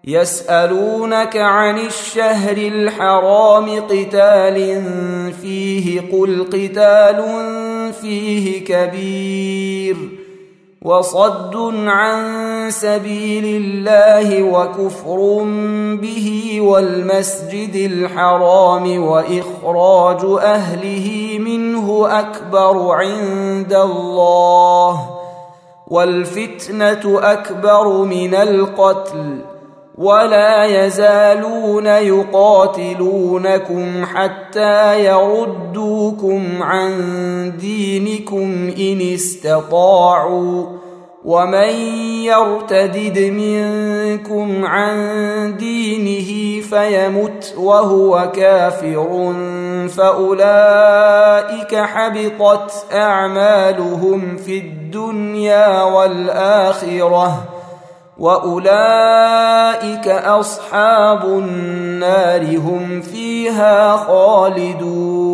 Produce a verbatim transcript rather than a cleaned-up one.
يسألونك عن الشهر الحرام قتال فيه قل قتال فيه كبير وصد عن سبيل الله وكفر به والمسجد الحرام وإخراج أهله منه أكبر عند الله والفتنة أكبر من القتل ولا يزالون يقاتلونكم حتى يردوكم عن دينكم إن استطاعوا ومن يرتدد منكم عن دينه فيمت وهو كافر فأولئك حبطت أعمالهم في الدنيا والآخرة وأولئك أصحاب النار هم فيها خالدون.